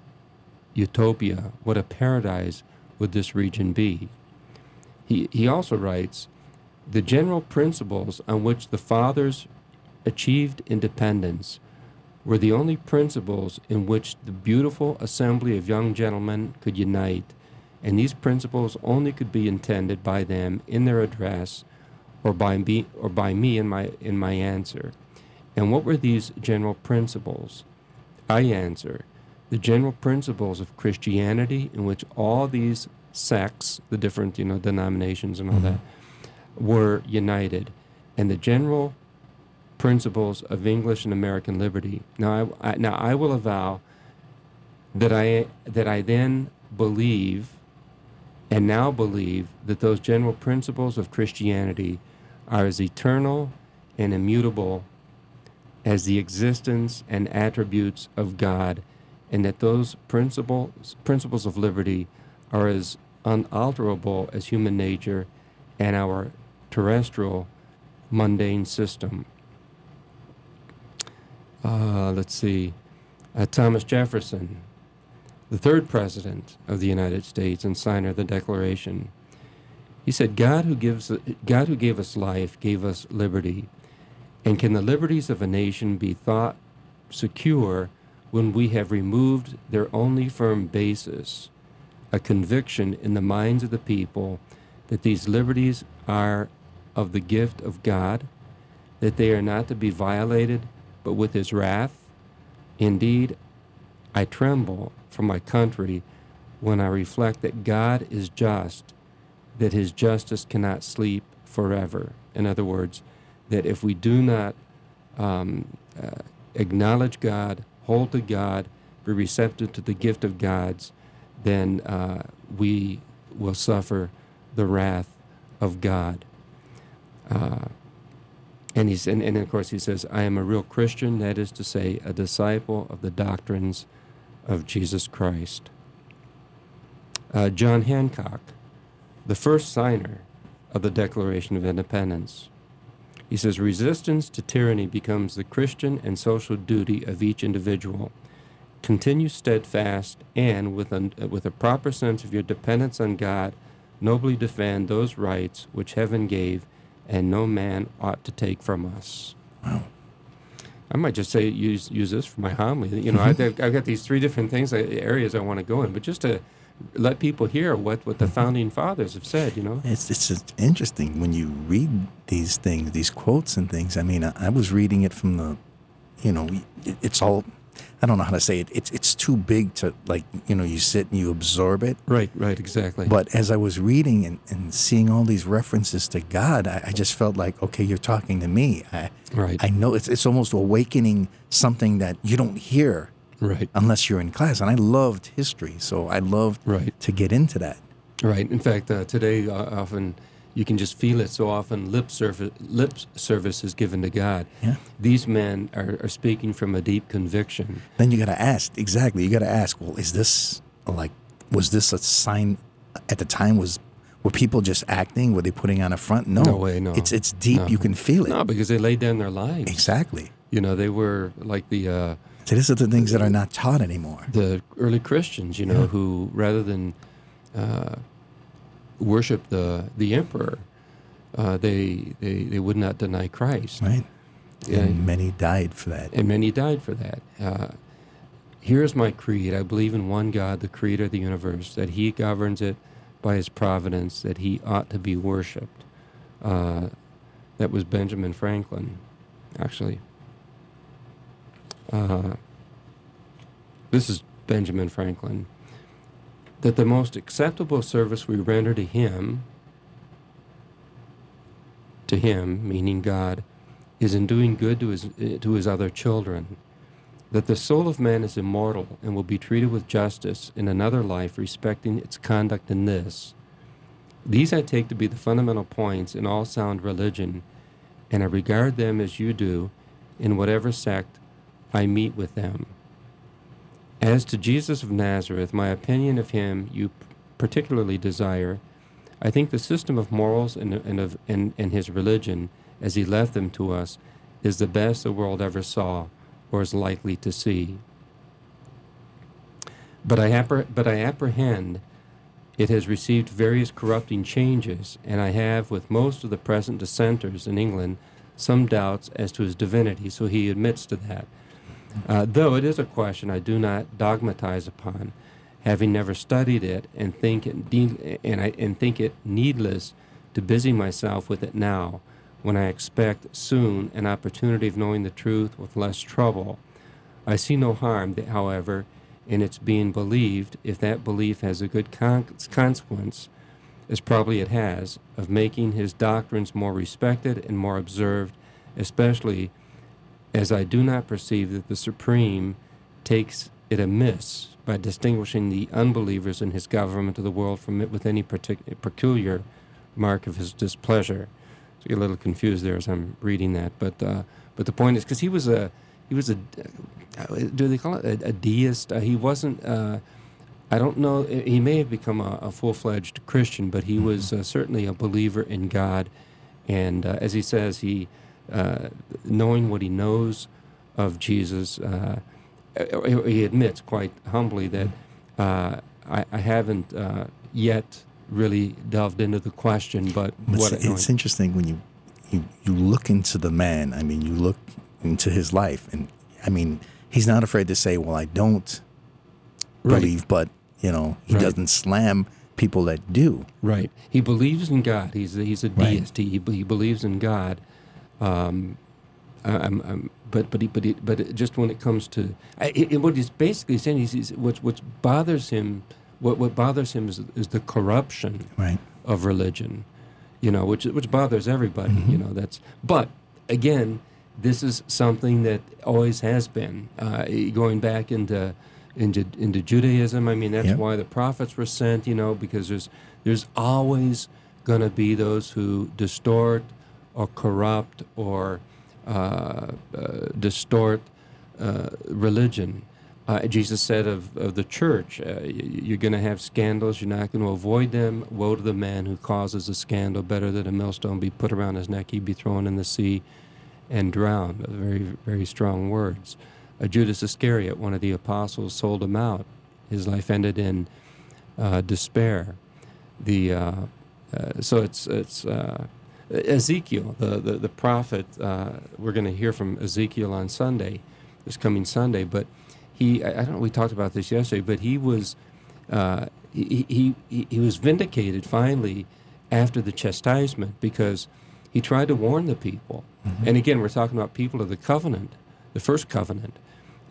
utopia, what a paradise would this region be? He, he also writes, the general principles on which the fathers achieved independence were the only principles in which the beautiful assembly of young gentlemen could unite, and these principles only could be intended by them in their address or by me, or by me in my, in my answer. And what were these general principles? I answer, the general principles of Christianity, in which all these sects, the different, you know, denominations and all mm-hmm. that, were united, and the general principles of English and American liberty. Now, I, I, now I will avow that I that I then believe, and now believe, that those general principles of Christianity are as eternal and immutable as the existence and attributes of God, and that those principles principles of liberty are as unalterable as human nature and our terrestrial mundane system. Uh, let's see, uh, Thomas Jefferson, the third president of the United States and signer of the Declaration, he said, God who gives, God who gave us life gave us liberty, and can the liberties of a nation be thought secure when we have removed their only firm basis, a conviction in the minds of the people that these liberties are of the gift of God, that they are not to be violated but with his wrath? Indeed, I tremble for my country when I reflect that God is just, that his justice cannot sleep forever. In other words, that if we do not um, uh, acknowledge God, hold to God, be receptive to the gift of God's, then uh, we will suffer the wrath of God. Uh, and, he's, and, and of course he says, I am a real Christian, that is to say, a disciple of the doctrines of Jesus Christ. Uh, John Hancock, the first signer of the Declaration of Independence, he says, resistance to tyranny becomes the Christian and social duty of each individual. Continue steadfast and, with a, with a proper sense of your dependence on God, nobly defend those rights which heaven gave and no man ought to take from us. Wow. I might just say use use this for my homily. You know, I've, I've got these three different things, areas I want to go in, but just to let people hear what, what the founding fathers have said, you know. It's it's just interesting when you read these things, these quotes and things. I mean, I, I was reading it from the, you know, it, it's all I don't know how to say it. It's it's too big to, like, you know, you sit and you absorb it. Right, right, exactly. But as I was reading and, and seeing all these references to God, I, I just felt like, okay, you're talking to me. I, Right. I know it's it's almost awakening something that you don't hear Right. unless you're in class. And I loved history, so I loved Right. to get into that. Right. In fact, uh, today uh, often you can just feel it. So often lip service, lip service is given to God. Yeah. These men are, are speaking from a deep conviction. Then you got to ask, exactly, you got to ask, well, is this, like, was this a sign at the time? Was Were people just acting? Were they putting on a front? No. No way, no. It's it's deep. No. You can feel it. No, because they laid down their lives. Exactly. You know, they were like the uh, So these are the things that are not taught anymore. the early Christians, you know, Yeah. who rather than uh, worship the the emperor, uh, they, they they would not deny Christ. Right? Yeah. And many died for that. And many died for that. Uh, here's my creed. I believe in one God, the creator of the universe, that he governs it by his providence, that he ought to be worshipped. Uh, that was Benjamin Franklin, actually. Uh, this is Benjamin Franklin. That the most acceptable service we render to him, to him, meaning God, is in doing good to his, to his other children. That the soul of man is immortal and will be treated with justice in another life, respecting its conduct in this. These I take to be the fundamental points in all sound religion, and I regard them as you do in whatever sect I meet with them. As to Jesus of Nazareth, my opinion of him you particularly desire. I think the system of morals and, and, of, and, and his religion, as he left them to us, is the best the world ever saw or is likely to see. But I, appre- but I apprehend it has received various corrupting changes, and I have, with most of the present dissenters in England, some doubts as to his divinity, so he admits to that. Uh, though it is a question I do not dogmatize upon, having never studied it, and think it de- and I and think it needless to busy myself with it now, when I expect soon an opportunity of knowing the truth with less trouble. I see no harm, however, in its being believed, if that belief has a good con- consequence, as probably it has, of making his doctrines more respected and more observed, especially as I do not perceive that the Supreme takes it amiss by distinguishing the unbelievers in his government of the world from it with any partic- peculiar mark of his displeasure. So I get a little confused there as I'm reading that, but uh, but the point is, because he was a he was a uh, do they call it a, a deist? Uh, he wasn't. Uh, I don't know. He may have become a, a full-fledged Christian, but he was uh, certainly a believer in God, and uh, as he says, he. Uh, knowing what he knows of Jesus, uh, he admits quite humbly that uh, I, I haven't uh, yet really delved into the question, but what it's, it's interesting when you, you you look into the man. I mean, you look into his life, and I mean, he's not afraid to say, "Well, I don't Right. believe," but you know, he Right. doesn't slam people that do. Right. He believes in God. He's a, he's a Right. deist. He he believes in God. Um, I- I'm, I'm, but but he, but he, but it, just when it comes to I, it, what he's basically saying is, he's, what what bothers him, what what bothers him is is the corruption Right. of religion, you know, which which bothers everybody. Mm-hmm. You know, that's. But again, this is something that always has been uh, going back into into into Judaism. I mean, that's Yep. why the prophets were sent. You know, because there's there's always going to be those who distort or corrupt or uh, uh, distort uh, religion. Uh, Jesus said of, of the church, uh, you're going to have scandals, you're not going to avoid them. Woe to the man who causes a scandal. Better that a millstone be put around his neck, he be thrown in the sea and drowned. Very, very strong words. Uh, Judas Iscariot, one of the apostles, sold him out. His life ended in uh, despair. The uh, uh, so it's it's uh, Ezekiel, the the, the prophet. Uh, we're going to hear from Ezekiel on Sunday, this coming Sunday. But he, I, I don't know. We talked about this yesterday, but he was uh, he, he he he was vindicated finally after the chastisement, because he tried to warn the people. Mm-hmm. And again, we're talking about people of the covenant, the first covenant.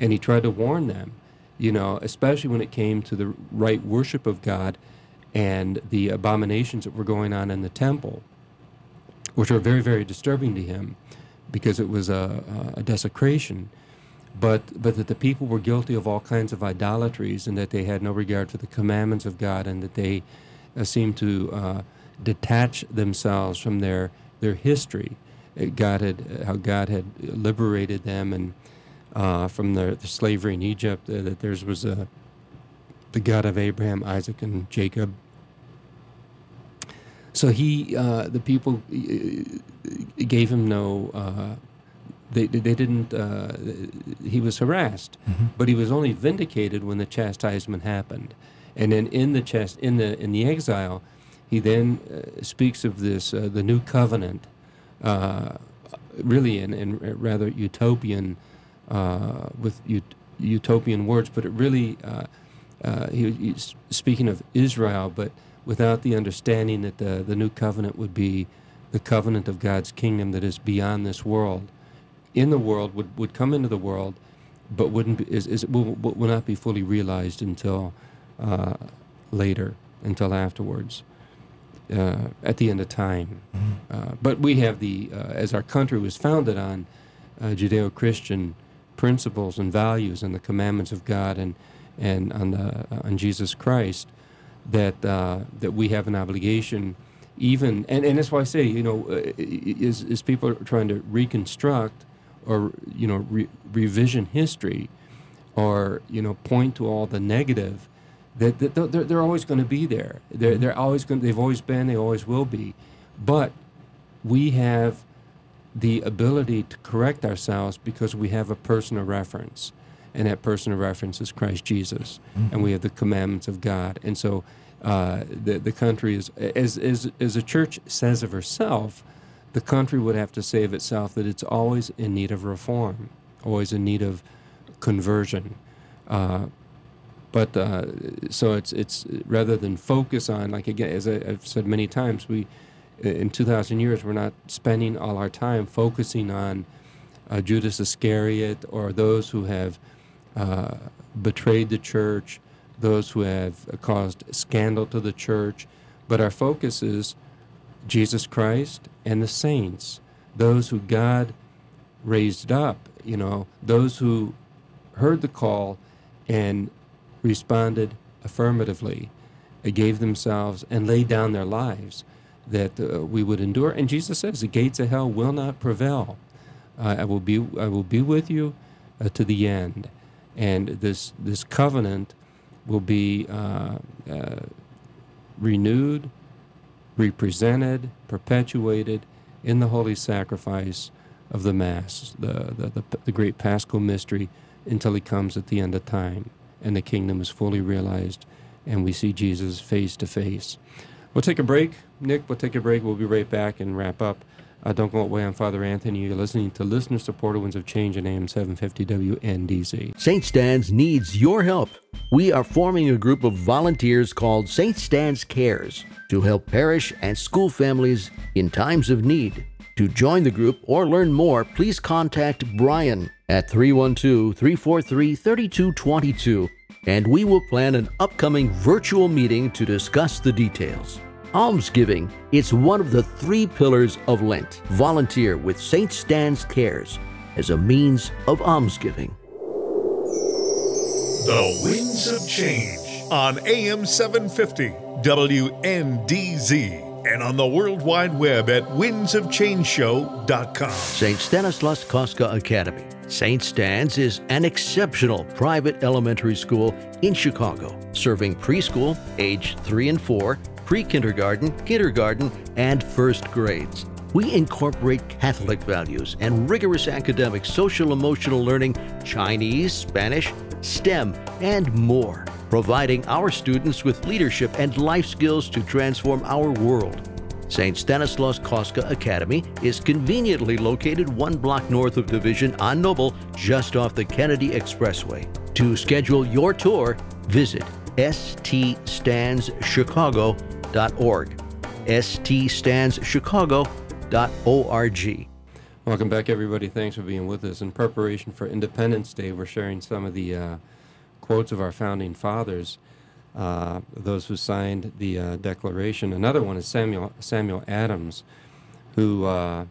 And he tried to warn them, you know, especially when it came to the right worship of God and the abominations that were going on in the temple, which were very, very disturbing to him because it was a, a desecration. But but that the people were guilty of all kinds of idolatries and that they had no regard for the commandments of God and that they uh, seemed to uh, detach themselves from their their history. God had how God had liberated them and uh, from the, the slavery in Egypt. Uh, that there was a the God of Abraham, Isaac, and Jacob. So he uh, the people uh, gave him no. Uh, They they didn't. Uh, he was harassed, mm-hmm. but he was only vindicated when the chastisement happened, and then in the chast in the in the exile, he then uh, speaks of this uh, the new covenant, uh, really in, in rather utopian, uh, with ut- utopian words, but it really uh, uh, he, he's speaking of Israel, but without the understanding that the the new covenant would be the covenant of God's kingdom that is beyond this world. In the world, would, would come into the world, but wouldn't be, is, is will, will not be fully realized until uh, later, until afterwards, uh, at the end of time. Mm-hmm. Uh, but we have the, uh, as our country was founded on uh, Judeo-Christian principles and values and the commandments of God and and on the uh, on Jesus Christ, that uh, that we have an obligation, even and, and that's why I say, you know, uh, is is people are trying to reconstruct or, you know, re- revision history, or, you know, point to all the negative, that, that they're, they're always going to be there. They're, they're always going. They've always been. They always will be. But we have the ability to correct ourselves because we have a person of reference, and that person of reference is Christ Jesus, mm-hmm. and we have the commandments of God. And so uh, the the country is, as as as the church says of herself, the country would have to say of itself that it's always in need of reform, always in need of conversion. Uh, but uh, so it's it's rather than focus on, like, again, as I, I've said many times, we in two thousand years we're not spending all our time focusing on uh, Judas Iscariot or those who have uh, betrayed the church, those who have caused scandal to the church, but our focus is Jesus Christ and the saints, those who God raised up, you know, those who heard the call and responded affirmatively, they gave themselves and laid down their lives that uh, we would endure. And Jesus says, the gates of hell will not prevail. Uh, I will be I will be with you uh, to the end. And this this covenant will be uh, uh, renewed, represented, perpetuated in the holy sacrifice of the Mass, the, the, the, the great Paschal mystery, until he comes at the end of time and the kingdom is fully realized and we see Jesus face to face. We'll take a break. Nick, we'll take a break. We'll be right back and wrap up. Uh, don't go away. I'm Father Anthony. You're listening to Listener-Supported Winds of Change on A M seven fifty W N D Z. Saint Stan's needs your help. We are forming a group of volunteers called Saint Stan's Cares to help parish and school families in times of need. To join the group or learn more, please contact Brian at three one two, three four three, three two two two, and we will plan an upcoming virtual meeting to discuss the details. Almsgiving, it's one of the three pillars of Lent. Volunteer with Saint Stan's Cares as a means of almsgiving. The Winds of Change on A M seven fifty W N D Z and on the World Wide Web at winds of change show dot com. Saint Stanislaus Kostka Academy. Saint Stan's is an exceptional private elementary school in Chicago, serving preschool, age three and four, pre-kindergarten, kindergarten, and first grades. We incorporate Catholic values and rigorous academic social-emotional learning, Chinese, Spanish, STEM, and more, providing our students with leadership and life skills to transform our world. Saint Stanislaus Kostka Academy is conveniently located one block north of Division on Noble, just off the Kennedy Expressway. To schedule your tour, visit s t stans chicago dot org. s t stans chicago dot org. Welcome back, everybody. Thanks for being with us. In preparation for Independence Day, we're sharing some of the uh, quotes of our founding fathers, uh, those who signed the uh, Declaration. Another one is Samuel Samuel Adams, who uh,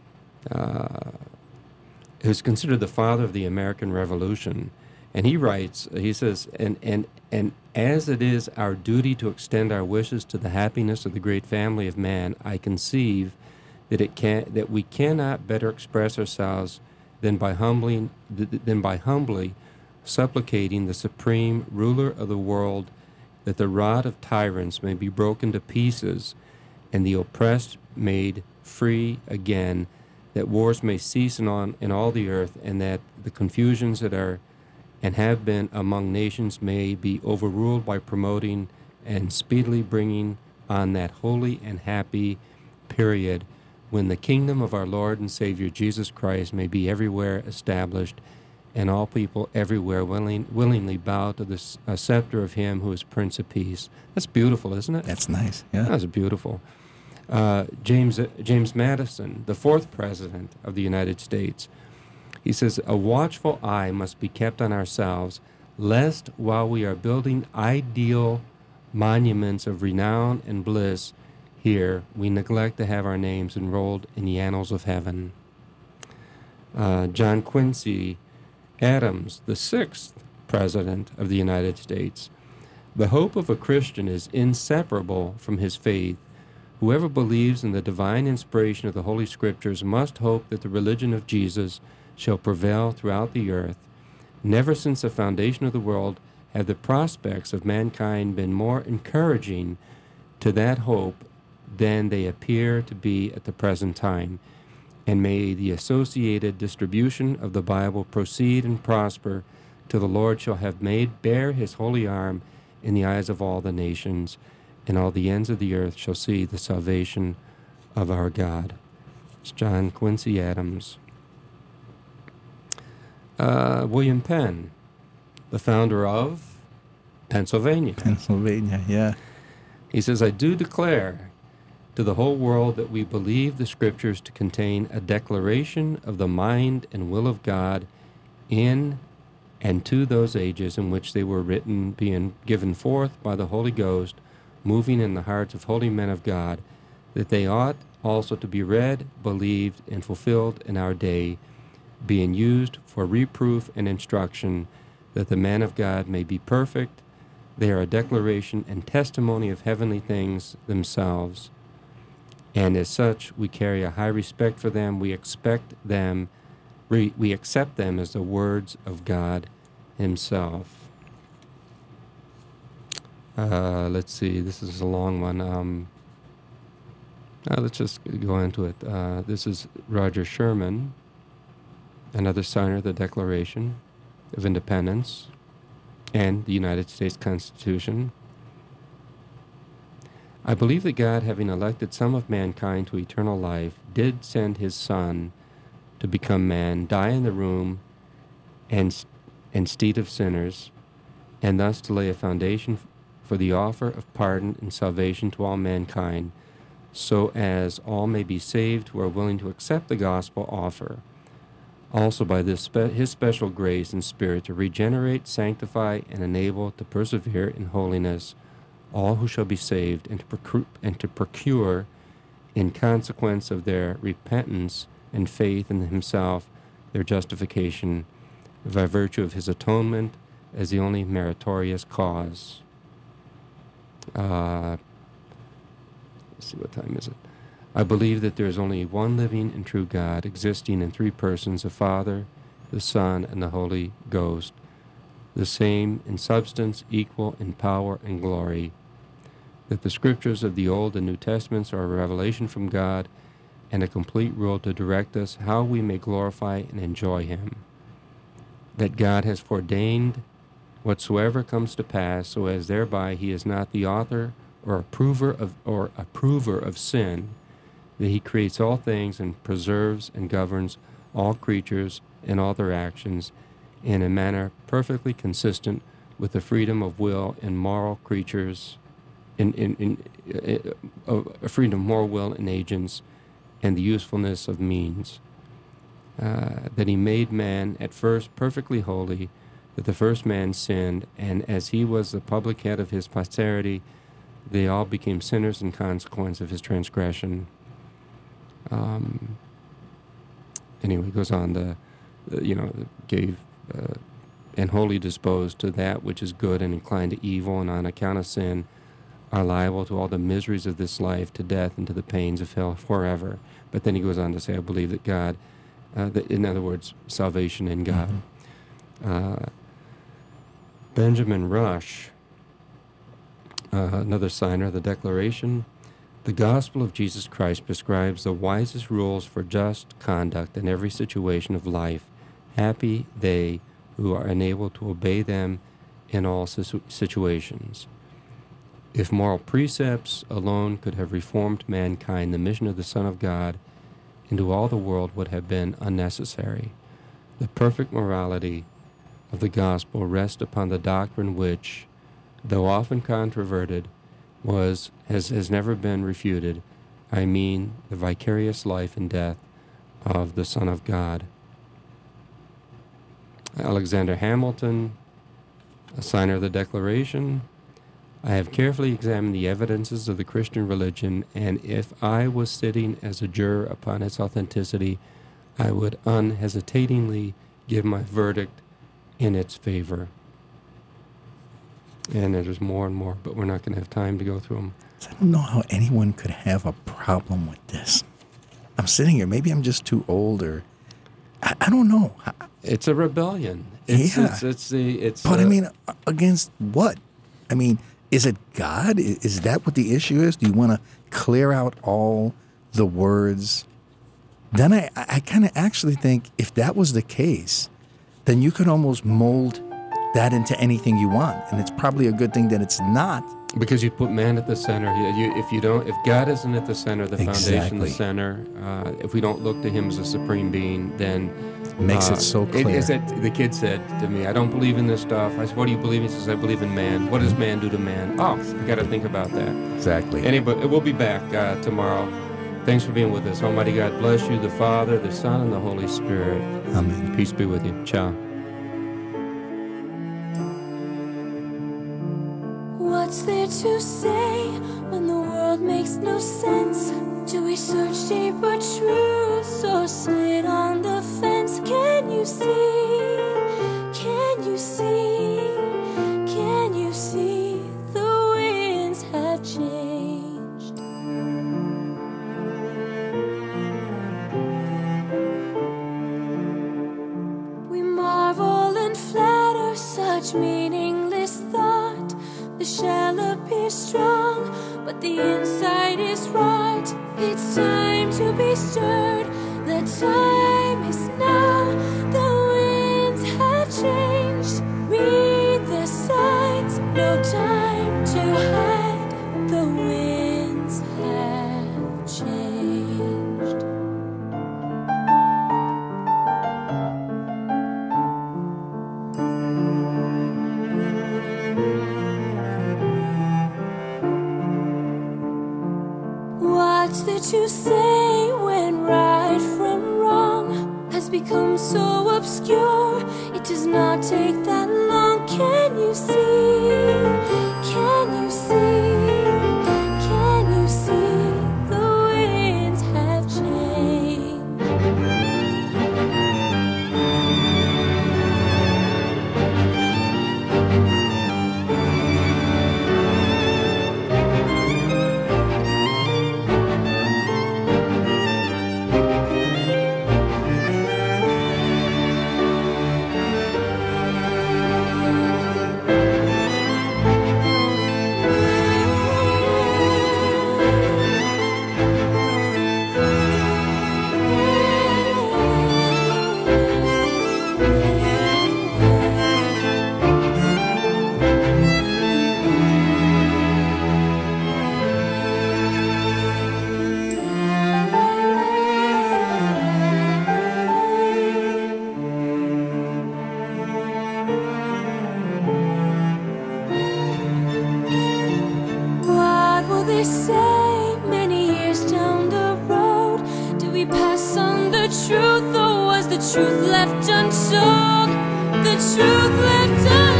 uh, who's considered the father of the American Revolution. And he writes, he says, and, and, and as it is our duty to extend our wishes to the happiness of the great family of man, I conceive that it can that we cannot better express ourselves than by humbling than by humbly supplicating the supreme ruler of the world that the rod of tyrants may be broken to pieces and the oppressed made free again, that wars may cease in on in all the earth, and that the confusions that are and have been among nations may be overruled by promoting and speedily bringing on that holy and happy period when the kingdom of our Lord and Savior Jesus Christ may be everywhere established, and all people everywhere willing, willingly bow to the uh, scepter of him who is Prince of Peace. That's beautiful, isn't it? That's nice, yeah. That's beautiful. Uh, James, uh, James Madison, the fourth president of the United States, he says, a watchful eye must be kept on ourselves, lest while we are building ideal monuments of renown and bliss here, we neglect to have our names enrolled in the annals of heaven. Uh, John Quincy Adams, the sixth president of the United States. The hope of a Christian is inseparable from his faith. Whoever believes in the divine inspiration of the Holy Scriptures must hope that the religion of Jesus shall prevail throughout the earth. Never since the foundation of the world have the prospects of mankind been more encouraging to that hope than they appear to be at the present time. And may the associated distribution of the Bible proceed and prosper till the Lord shall have made bare his holy arm in the eyes of all the nations, and all the ends of the earth shall see the salvation of our God. It's John Quincy Adams. Uh, William Penn, the founder of Pennsylvania. Pennsylvania, yeah. He says, I do declare to the whole world that we believe the Scriptures to contain a declaration of the mind and will of God in and to those ages in which they were written, being given forth by the Holy Ghost, moving in the hearts of holy men of God, that they ought also to be read, believed, and fulfilled in our day, being used for reproof and instruction, that the man of God may be perfect. They are a declaration and testimony of heavenly things themselves. And as such, we carry a high respect for them. We expect them, we, we accept them as the words of God himself. Uh, let's see, this is a long one. Um, uh, let's just go into it. Uh, this is Roger Sherman, another signer of the Declaration of Independence and the United States Constitution. I believe that God, having elected some of mankind to eternal life, did send his Son to become man, die in the room and, and stead of sinners, and thus to lay a foundation for the offer of pardon and salvation to all mankind, so as all may be saved who are willing to accept the gospel offer. Also by this spe- his special grace and spirit to regenerate, sanctify, and enable to persevere in holiness all who shall be saved, and to, procure, and to procure, in consequence of their repentance and faith in himself, their justification by virtue of his atonement as the only meritorious cause. Uh, let's see, what time is it? I believe that there is only one living and true God, existing in three persons, the Father, the Son, and the Holy Ghost, the same in substance, equal in power and glory, that the Scriptures of the Old and New Testaments are a revelation from God and a complete rule to direct us how we may glorify and enjoy him, that God has foreordained whatsoever comes to pass, so as thereby he is not the author or approver of or approver of sin, that he creates all things and preserves and governs all creatures and all their actions in a manner perfectly consistent with the freedom of will in moral creatures, in, in, in uh, uh, freedom of moral will in agents, and the usefulness of means. uh, that he made man at first perfectly holy, that the first man sinned, and as he was the public head of his posterity, they all became sinners in consequence of his transgression. Um, anyway, he goes on to, uh, you know, gave uh, and wholly disposed to that which is good and inclined to evil, and on account of sin are liable to all the miseries of this life, to death, and to the pains of hell forever. But then he goes on to say, I believe that God, uh, that, in other words, salvation in God. Mm-hmm. Uh, Benjamin Rush, uh, another signer of the Declaration, the gospel of Jesus Christ prescribes the wisest rules for just conduct in every situation of life. Happy they who are enabled to obey them in all situ- situations. If moral precepts alone could have reformed mankind, the mission of the Son of God into all the world would have been unnecessary. The perfect morality of the gospel rests upon the doctrine which, though often controverted, was has, has never been refuted. I mean, the vicarious life and death of the Son of God. Alexander Hamilton, a signer of the Declaration, I have carefully examined the evidences of the Christian religion, and if I was sitting as a juror upon its authenticity, I would unhesitatingly give my verdict in its favor. And there's more and more, but we're not going to have time to go through them. I don't know how anyone could have a problem with this. I'm sitting here. Maybe I'm just too old, or I, I don't know. It's a rebellion. It's, yeah. It's, it's the. It's. But uh, I mean, against what? I mean, is it God? Is that what the issue is? Do you want to clear out all the words? Then I, I kind of actually think if that was the case, then you could almost mold that into anything you want. And it's probably a good thing that it's not. Because you put man at the center. You, you, if you don't, if God isn't at the center, the exactly. foundation, the center, uh, if we don't look to him as a supreme being, then it makes uh, it so clear. It, is that the kid said to me, I don't believe in this stuff. I said, what do you believe in? He says, I believe in man. What does man do to man? Oh, I got to think about that. Exactly. Anyway, we'll be back uh, tomorrow. Thanks for being with us. Almighty God bless you, the Father, the Son, and the Holy Spirit. Amen. Peace be with you. Ciao. What's there to say when the world makes no sense? Do we search deeper truths or sit on the fence? Can you see? Can you see? Can you see the winds have changed? We marvel and flatter such meaningless thought. The shell appears strong, but the inside is right. It's time to be stirred. The time is now. The winds have changed. Read the signs. No time to hide. The winds have changed. What's there to say when right from wrong has become so obscure? It does not take that long. Can you see? Can you see? Can you see the winds have changed? What will they say many years down the road? Do we pass on the truth, or was the truth left untold, the truth left untold.